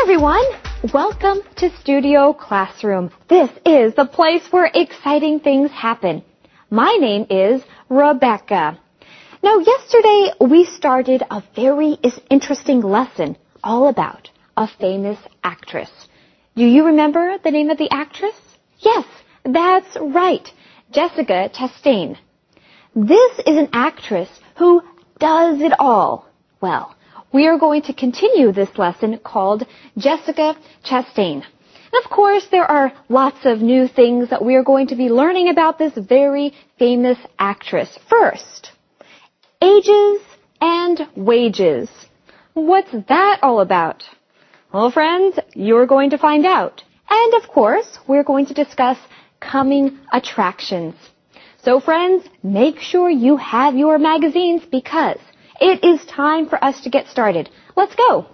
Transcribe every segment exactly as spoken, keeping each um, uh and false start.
everyone. Welcome to Studio Classroom. This is the place where exciting things happen. My name is Rebecca. Now, yesterday we started a very interesting lesson all about a famous actress. Do you remember the name of the actress? Yes, that's right, Jessica Chastain. This is an actress who does it all. Well, we are going to continue this lesson called Jessica Chastain. And of course, there are lots of new things that we are going to be learning about this very famous actress. First, ages and wages. What's that all about? Well, friends, you're going to find out. And of course, we're going to discuss coming attractions. So friends, make sure you have your magazines because it is time for us to get started. Let's go.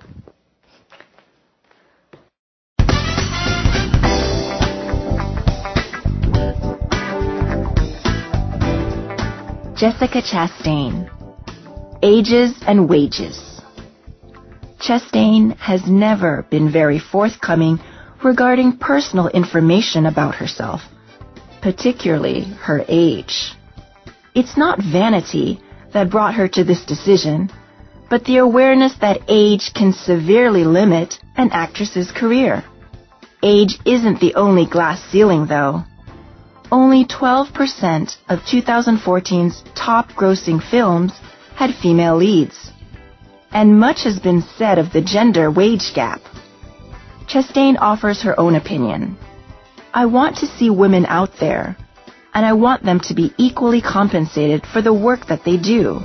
Jessica Chastain. Ages and wages. Chastain has never been very forthcoming regarding personal information about herself, particularly her age. It's not vanity that brought her to this decision, but the awareness that age can severely limit an actress's career. Age isn't the only glass ceiling, though. Only twelve percent of two thousand fourteen's top-grossing films had female leads. And much has been said of the gender wage gap. Chastain offers her own opinion. I want to see women out there, and I want them to be equally compensated for the work that they do.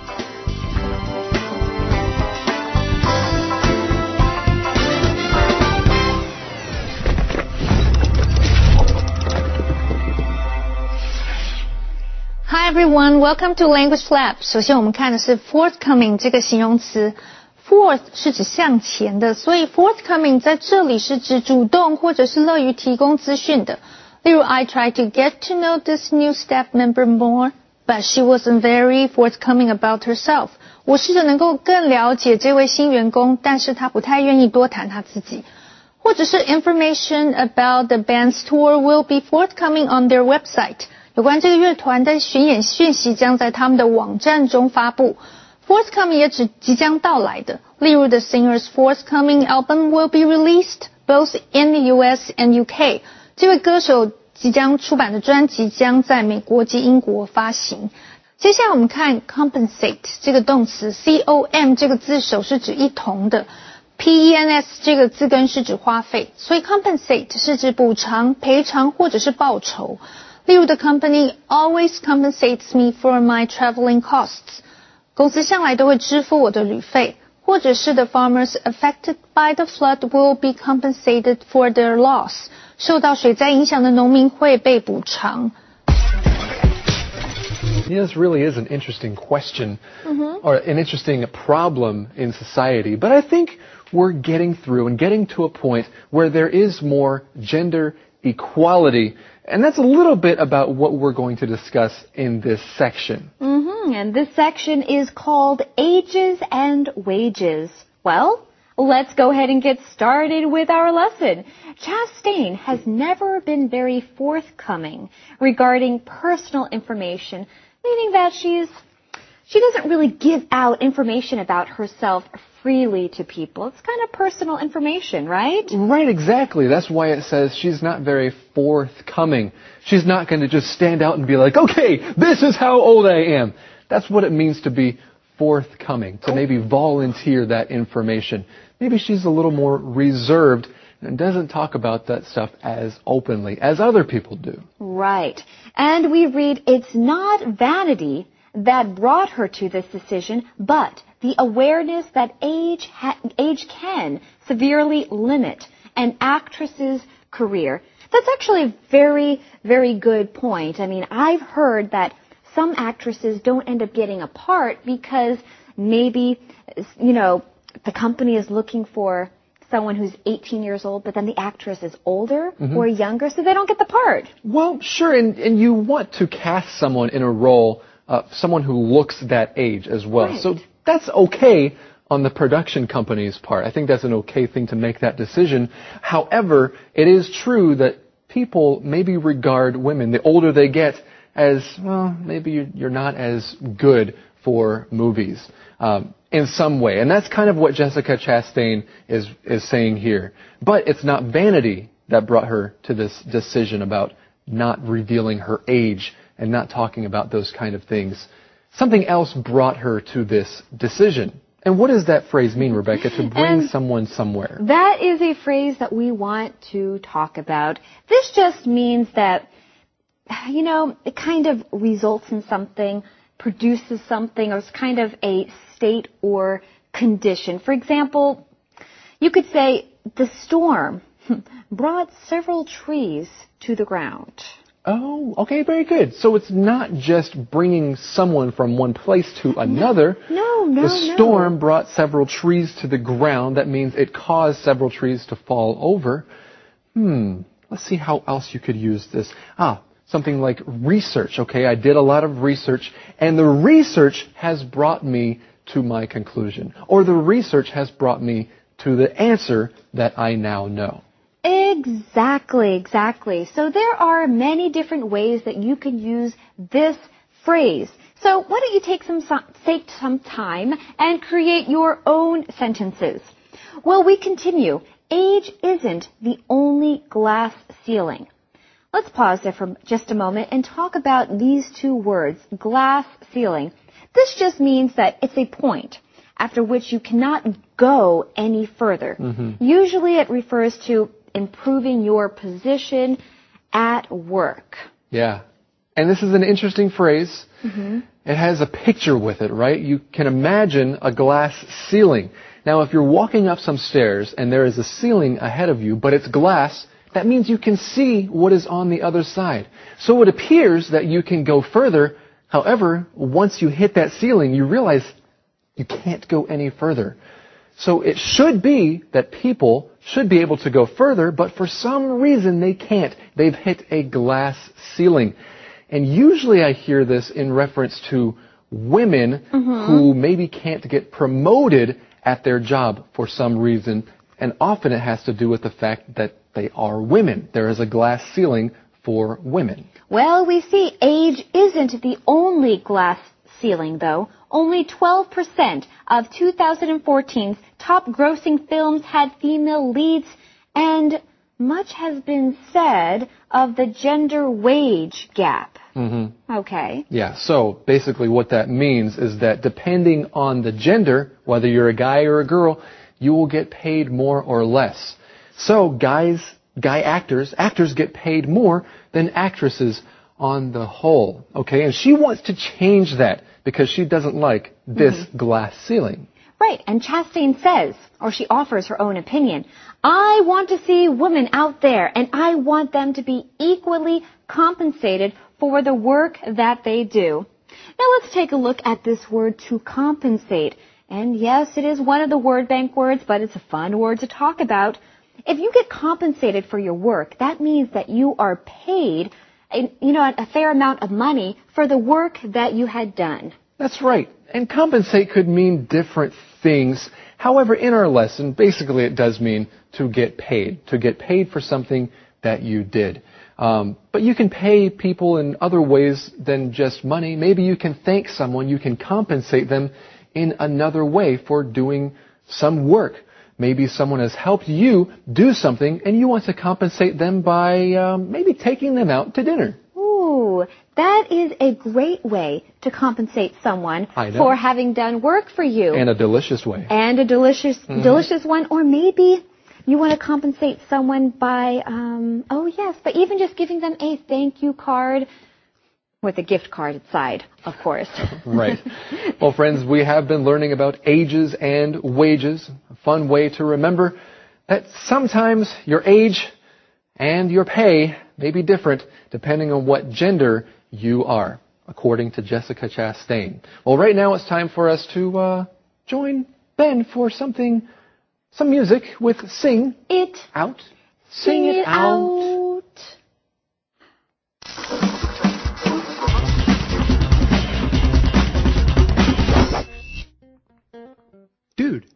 Hi everyone, welcome to Language Lab. 首先我们看的是 forthcoming 这个形容词。Forth 是指向前的，所以 forthcoming 在这里是指主动或者是乐于提供资讯的。例如 I tried to get to know this new staff member more, but she wasn't very forthcoming about herself. 我试着能够更了解这位新员工，但是她不太愿意多谈她自己。或者是 information about the band's tour will be forthcoming on their website. 有关这个乐团的巡演讯息将在他们的网站中发布。Forthcoming 也指即将到来的。例如 The singer's forthcoming album will be released both in the U S and U K. 这位歌手即将出版的专辑将在美国及英国发行。接下来我们看 compensate 这个动词 C O M 这个字首是指一同的 P E N S 这个字根是指花费，所以 compensate 是指补偿、赔偿或者是报酬。例如 The company always compensates me for my traveling costs. 公司向来都会支付我的旅费。或者是 The farmers affected by the flood will be compensated for their loss. 受到水灾影响的农民会被补偿。 Yeah, this really is an interesting question, mm-hmm. or an interesting problem in society. But I think we're getting through and getting to a point where there is more gender equality. And that's a little bit about what we're going to discuss in this section. Mm-hmm. And this section is called Ages and Wages. Well, let's go ahead and get started with our lesson. Chastain has never been very forthcoming regarding personal information, meaning that she's she doesn't really give out information about herself freely to people. It's kind of personal information, right? Right, exactly. That's why it says she's not very forthcoming. She's not going to just stand out and be like, okay, this is how old I am. That's what it means to be forthcoming, to maybe volunteer that information. Maybe she's a little more reserved and doesn't talk about that stuff as openly as other people do. Right. And we read, it's not vanity that brought her to this decision, but the awareness that age ha- age can severely limit an actress's career. That's actually a very, very good point. I mean, I've heard that some actresses don't end up getting a part because maybe, you know, the company is looking for someone who's eighteen years old, but then the actress is older mm-hmm. or younger, so they don't get the part. Well, sure, and, and you want to cast someone in a role, uh, someone who looks that age as well. Right. So that's okay, on the production company's part. I think that's an okay thing to make that decision. However, it is true that people maybe regard women, the older they get, as, well, maybe you're not as good for movies um, in some way. And that's kind of what Jessica Chastain is, is saying here. But it's not vanity that brought her to this decision about not revealing her age and not talking about those kind of things. Something else brought her to this decision. And what does that phrase mean, Rebecca, to bring and someone somewhere? That is a phrase that we want to talk about. This just means that, you know, it kind of results in something, produces something, or it's kind of a state or condition. For example, you could say the storm brought several trees to the ground. Oh, okay, very good. So it's not just bringing someone from one place to another. No, no, The storm no. brought several trees to the ground. That means it caused several trees to fall over. Hmm, let's see how else you could use this. Ah, something like research. Okay, I did a lot of research, and the research has brought me to my conclusion. Or the research has brought me to the answer that I now know. Exactly, exactly. So there are many different ways that you can use this phrase. So why don't you take some take some time and create your own sentences? Well, we continue. Age isn't the only glass ceiling. Let's pause there for just a moment and talk about these two words, glass ceiling. This just means that it's a point after which you cannot go any further. Mm-hmm. Usually it refers to improving your position at work. Yeah. And this is an interesting phrase. Mm-hmm. It has a picture with it, right? You can imagine a glass ceiling. Now, if you're walking up some stairs and there is a ceiling ahead of you, but it's glass, that means you can see what is on the other side. So it appears that you can go further. However, once you hit that ceiling, you realize you can't go any further. So it should be that people should be able to go further, but for some reason they can't. They've hit a glass ceiling. And usually I hear this in reference to women mm-hmm. who maybe can't get promoted at their job for some reason. And often it has to do with the fact that they are women. There is a glass ceiling for women. Well, we see age isn't the only glass ceiling, though. Only twelve percent of two thousand fourteen's top grossing films had female leads, and much has been said of the gender wage gap. Mm-hmm. Okay. Yeah, so basically what that means is that depending on the gender, whether you're a guy or a girl, you will get paid more or less. So guys, guy actors, actors get paid more than actresses on the whole. Okay, and she wants to change that because she doesn't like this mm-hmm. glass ceiling. Right, and Chastain says, or she offers her own opinion, I want to see women out there, and I want them to be equally compensated for the work that they do. Now let's take a look at this word to compensate. And yes, it is one of the word bank words, but it's a fun word to talk about. If you get compensated for your work, that means that you are paid you know, a fair amount of money for the work that you had done. That's right. And compensate could mean different things. However, in our lesson, basically it does mean to get paid, to get paid for something that you did. Um, but you can pay people in other ways than just money. Maybe you can thank someone, you can compensate them in another way for doing some work. Maybe someone has helped you do something and you want to compensate them by um, maybe taking them out to dinner. Ooh, that is a great way to compensate someone for having done work for you. And a delicious way. And a delicious, mm-hmm. delicious one. Or maybe you want to compensate someone by, um, oh yes, but even just giving them a thank you card. With a gift card inside, of course. Right. Well, friends, we have been learning about ages and wages. A fun way to remember that sometimes your age and your pay may be different depending on what gender you are, according to Jessica Chastain. Well, right now it's time for us to uh, join Ben for something, some music with Sing It Out. Sing, Sing It, it Out. out. Dude,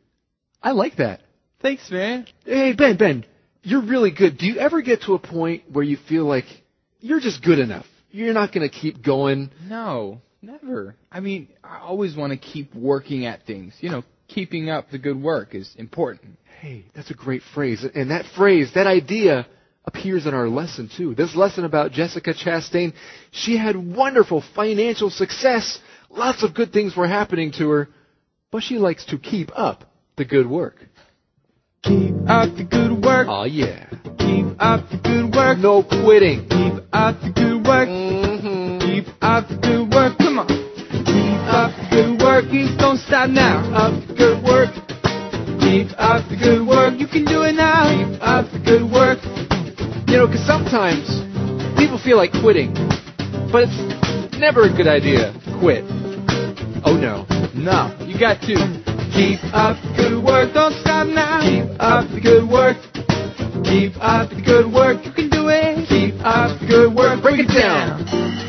I like that. Thanks, man. Hey, Ben, Ben, you're really good. Do you ever get to a point where you feel like you're just good enough? You're not going to keep going? No, never. I mean, I always want to keep working at things. You know, keeping up the good work is important. Hey, that's a great phrase. And that phrase, that idea, appears in our lesson, too. This lesson about Jessica Chastain, she had wonderful financial success. Lots of good things were happening to her. But she likes to keep up the good work. Keep up the good work. Oh, yeah. Keep up the good work. No quitting. Keep up the good work. Mm-hmm. Keep up the good work. Come on. Keep up the good work. You don't stop now. Keep up the good work. Keep up the good work. You can do it now. Keep up the good work. You know, because sometimes people feel like quitting, but it's never a good idea to quit. Oh, no. No, you got to. Keep up the good work. Don't stop now. Keep up the good work. Keep up the good work. You can do it. Keep up the good work. Break it down.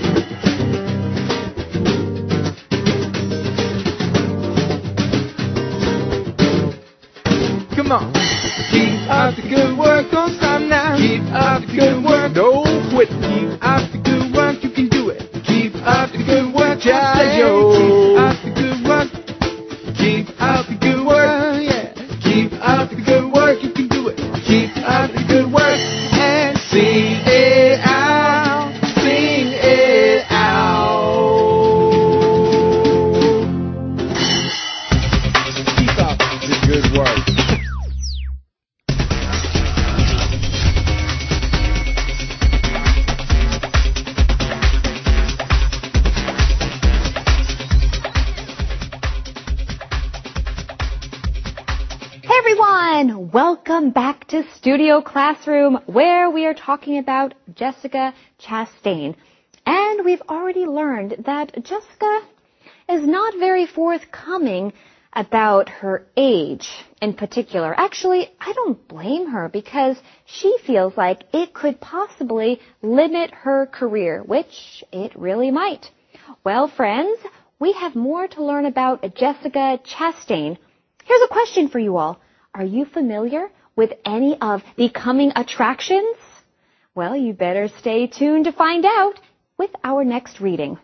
Come on. Keep up the good work. Don't stop now. Keep up the good work. No quitting. Keep up the good work. You can do it. Keep up the good work. Jayo. Keep up the good work. Keep up the good work. Yeah. Keep up the good work. You can do it. Keep up the good work. And sing it out. Sing it out. Keep up the good work. Everyone, welcome back to Studio Classroom, where we are talking about Jessica Chastain. And we've already learned that Jessica is not very forthcoming about her age in particular. Actually, I don't blame her because she feels like it could possibly limit her career, which it really might. Well, friends, we have more to learn about Jessica Chastain. Here's a question for you all. Are you familiar with any of the coming attractions? Well, you better stay tuned to find out with our next reading.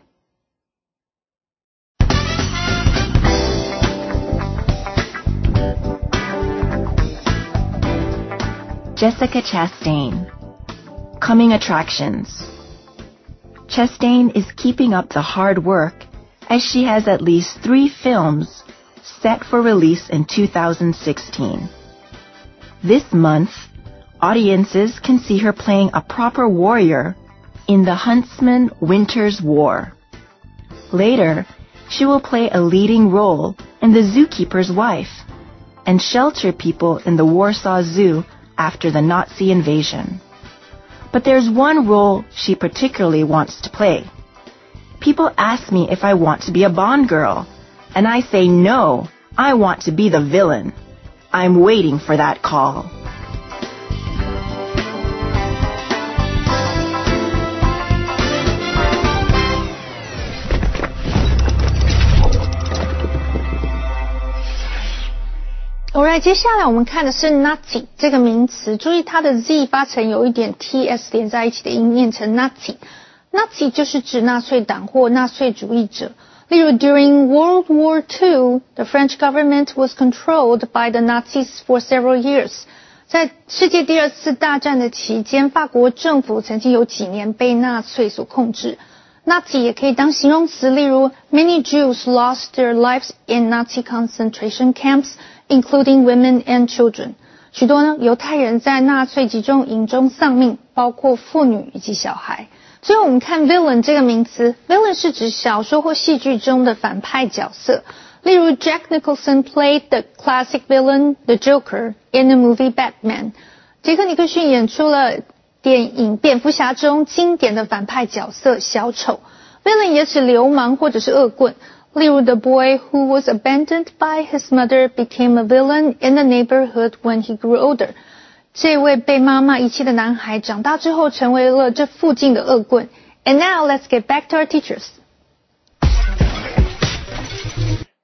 Jessica Chastain. Coming attractions. Chastain is keeping up the hard work as she has at least three films set for release in two thousand sixteen. This month, audiences can see her playing a proper warrior in The Huntsman Winter's War. Later, she will play a leading role in The Zookeeper's Wife and shelter people in the Warsaw Zoo after the Nazi invasion. But there's one role she particularly wants to play. People ask me if I want to be a Bond girl, and I say no, I want to be the villain. I'm waiting for that call. Alright， 接下来我们看的是 Nazi 这个名词，注意它的 Z 发成有一点 T S 连在一起的音，念成 Nazi。Nazi 就是指纳粹党或纳粹主义者。例如 During World War Two, the French government was controlled by the Nazis for several years. 在世界第二次大战的期间，法国政府曾经有几年被纳粹所控制。Nazi 也可以当形容词，例如 Many Jews lost their lives in Nazi concentration camps, including women and children. 许多呢犹太人在纳粹集中营中丧命，包括妇女以及小孩。最后我们看 villain 这个名词 ，villain 是指小说或戏剧中的反派角色。例如 Jack Nicholson played the classic villain, the Joker, in the movie Batman. 杰克尼克逊演出了电影蝙蝠侠中经典的反派角色小丑。villain 也指流氓或者是恶棍。例如 The boy who was abandoned by his mother became a villain in the neighborhood when he grew older. 这位被妈妈遗弃的男孩长大之后成为了这附近的恶棍。And now let's get back to our teachers.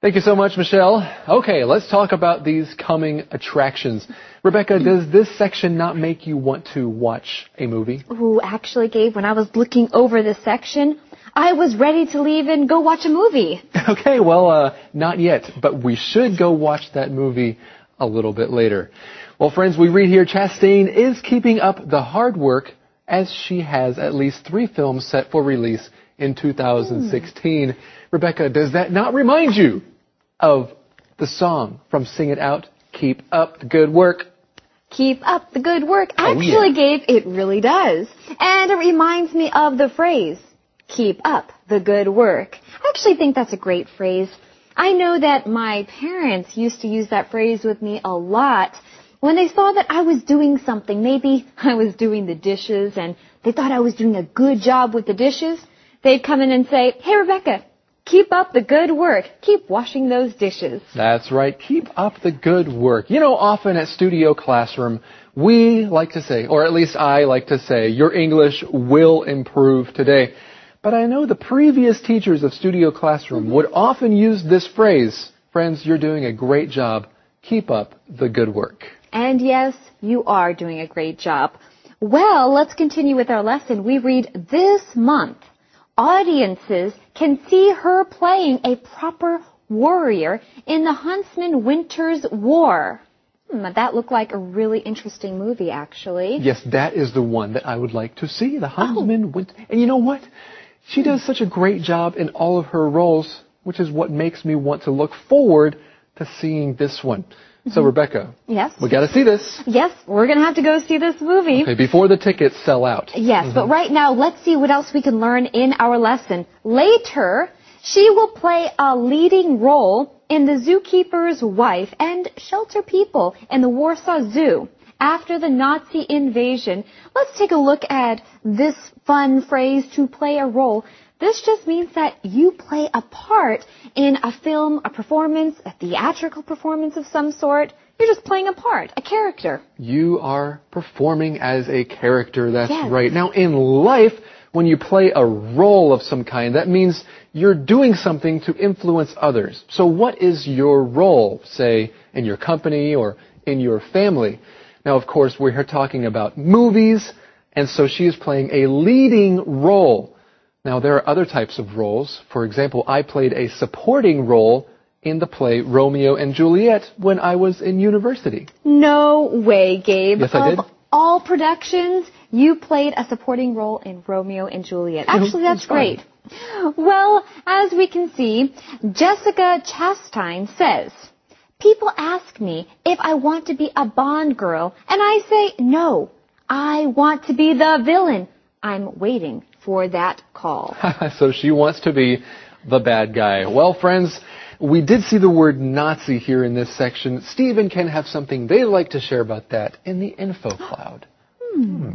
Thank you so much, Michelle. Okay, let's talk about these coming attractions. Rebecca, does this section not make you want to watch a movie? Ooh, actually, Gabe, when I was looking over this section, I was ready to leave and go watch a movie. Okay, well, uh, not yet, but we should go watch that movie a little bit later. Well, friends, we read here Chastain is keeping up the hard work as she has at least three films set for release in two thousand sixteen. Mm. Rebecca, does that not remind you of the song from Sing It Out, Keep Up the Good Work? Keep up the good work. Oh, Actually, yeah. Gabe, it really does. And it reminds me of the phrase, keep up the good work. I actually think that's a great phrase. I know that my parents used to use that phrase with me a lot when they saw that I was doing something. Maybe I was doing the dishes and they thought I was doing a good job with the dishes. They'd come in and say, hey, Rebecca, keep up the good work. Keep washing those dishes. That's right. Keep up the good work. You know, often at Studio Classroom, we like to say, or at least I like to say, your English will improve today. But I know the previous teachers of Studio Classroom would often use this phrase. Friends, you're doing a great job. Keep up the good work. And yes, you are doing a great job. Well, let's continue with our lesson. We read this month. Audiences can see her playing a proper warrior in the Huntsman Winter's War. Hmm, that looked like a really interesting movie, actually. Yes, that is the one that I would like to see, the Huntsman oh. Winter. And you know what? She does such a great job in all of her roles, which is what makes me want to look forward to seeing this one. So, Rebecca, yes, we got to see this. Yes, we're going to have to go see this movie. Okay, before the tickets sell out. Yes, mm-hmm. But right now, let's see what else we can learn in our lesson. Later, she will play a leading role in The Zookeeper's Wife and shelter people in the Warsaw Zoo after the Nazi invasion. Let's take a look at this fun phrase, to play a role. This just means that you play a part in a film, a performance, a theatrical performance of some sort. You're just playing a part, a character. You are performing as a character, that's yes. right. Now, in life, when you play a role of some kind, that means you're doing something to influence others. So what is your role, say, in your company or in your family? Now, of course, we're here talking about movies, and so she is playing a leading role. Now, there are other types of roles. For example, I played a supporting role in the play Romeo and Juliet when I was in university. No way, Gabe. Yes, I did. Of all productions, you played a supporting role in Romeo and Juliet. Actually, that's great. Well, as we can see, Jessica Chastain says, people ask me if I want to be a Bond girl, and I say, no, I want to be the villain. I'm waiting for that call. So she wants to be the bad guy. Well, friends, we did see the word Nazi here in this section. Steve and Ken have something they'd like to share about that in the info cloud. Hmm.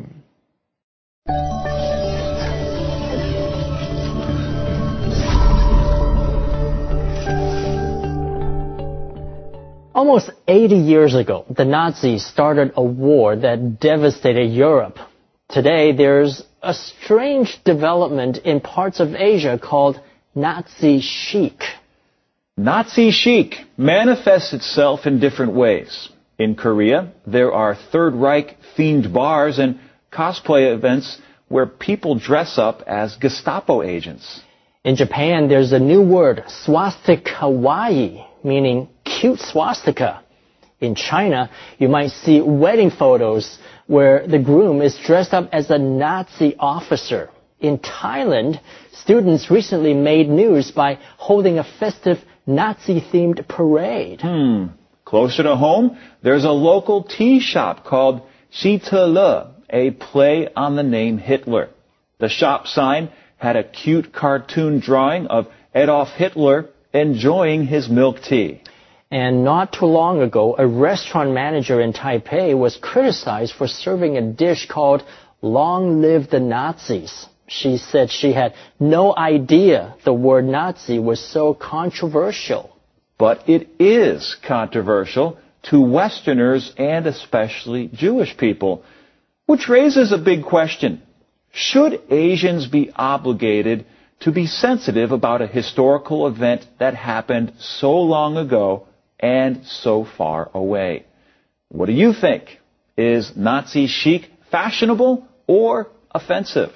Almost eighty years ago, the Nazis started a war that devastated Europe. Today, there's a strange development in parts of Asia called Nazi chic. Nazi chic manifests itself in different ways. In Korea, there are Third Reich-themed bars and cosplay events where people dress up as Gestapo agents. In Japan, there's a new word, swastikawaii, meaning cute swastika. In China, you might see wedding photos where the groom is dressed up as a Nazi officer. In Thailand, students recently made news by holding a festive Nazi-themed parade. Hmm. Closer to home, there's a local tea shop called Shitele, a play on the name Hitler. The shop sign had a cute cartoon drawing of Adolf Hitler enjoying his milk tea. And not too long ago, a restaurant manager in Taipei was criticized for serving a dish called Long Live the Nazis. She said she had no idea the word Nazi was so controversial. But it is controversial to Westerners and especially Jewish people, which raises a big question. Should Asians be obligated to be sensitive about a historical event that happened so long ago and so far away. What do you think? Is Nazi chic fashionable or offensive?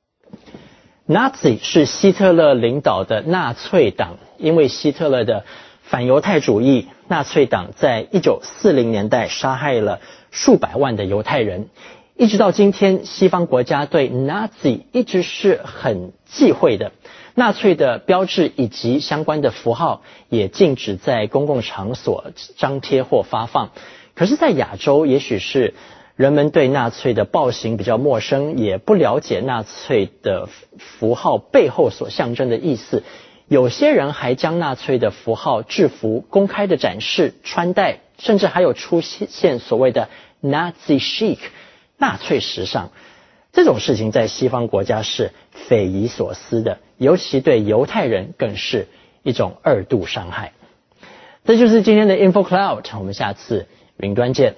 Nazi 是希特勒领导的纳粹党，因为希特勒的反犹太主义，纳粹党在一九四零年代杀害了数百万的犹太人。一直到今天，西方国家对 Nazi 一直是很忌讳的。纳粹的标志以及相关的符号也禁止在公共场所张贴或发放。可是在亚洲，也许是人们对纳粹的暴行比较陌生，也不了解纳粹的符号背后所象征的意思。有些人还将纳粹的符号制服公开的展示、穿戴，甚至还有出现所谓的 Nazi chic 纳粹时尚。这种事情在西方国家是匪夷所思的，尤其对犹太人更是一种二度伤害。这就是今天的 Info Cloud， 我们下次云端见。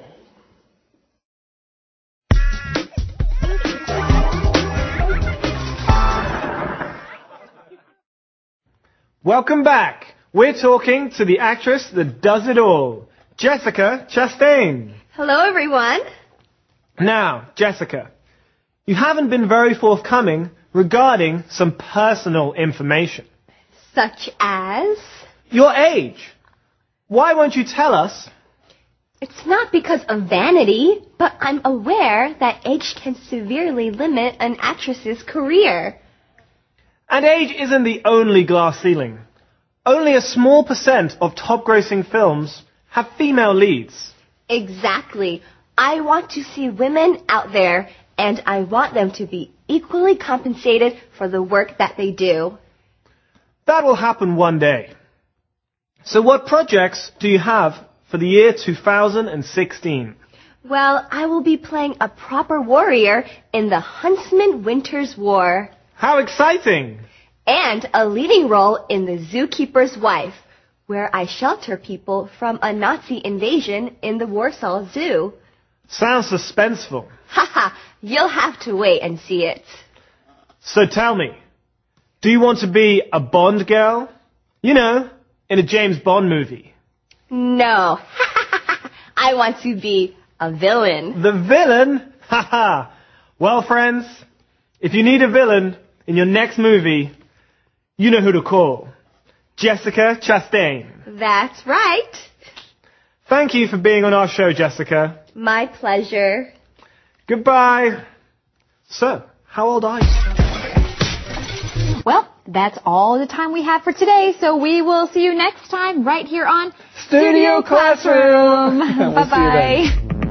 Welcome back. We're talking to the actress that does it all, Jessica Chastain. Hello, everyone. Now, Jessica, you haven't been very forthcoming regarding some personal information. Such as? Your age. Why won't you tell us? It's not because of vanity, but I'm aware that age can severely limit an actress's career. And age isn't the only glass ceiling. Only a small percent of top-grossing films have female leads. Exactly. I want to see women out there, and I want them to be equally compensated for the work that they do. That will happen one day. So what projects do you have for the year two thousand sixteen? Well, I will be playing a proper warrior in the Huntsman Winter's War. How exciting! And a leading role in The Zookeeper's Wife, where I shelter people from a Nazi invasion in the Warsaw Zoo. Sounds suspenseful. Haha, you'll have to wait and see it. So tell me, do you want to be a Bond girl? You know, in a James Bond movie. No. I want to be a villain. The villain? Haha. Well, friends, if you need a villain in your next movie, you know who to call. Jessica Chastain. That's right. Thank you for being on our show, Jessica. My pleasure. Goodbye. So, how old are you? Well, that's all the time we have for today, so we will see you next time right here on Studio Classroom. Bye-bye.